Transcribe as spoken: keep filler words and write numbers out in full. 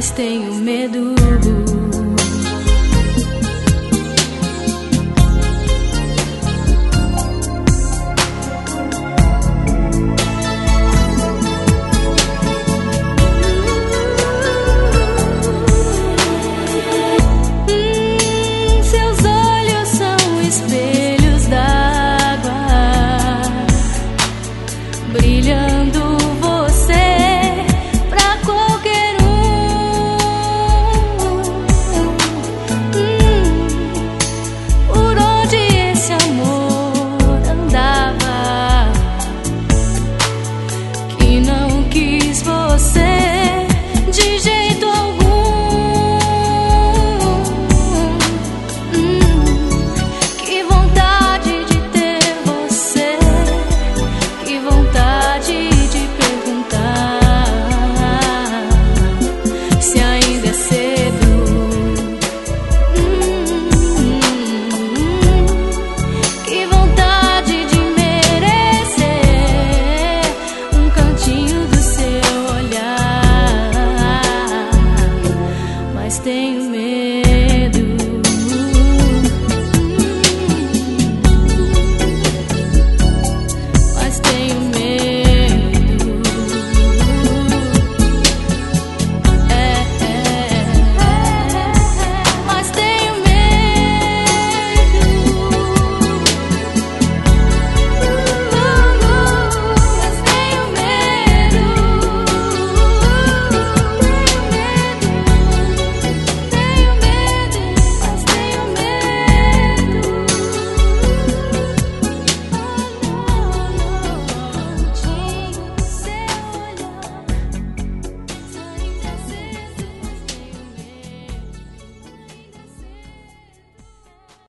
mas tenho medo. Brilhando você pra qualquer um. Hum, por onde esse amor andava, que não quis você de jeito algum. Hum, que vontade de ter você, que vontade de perguntar se ainda é cedo. Hum, que vontade de merecer um cantinho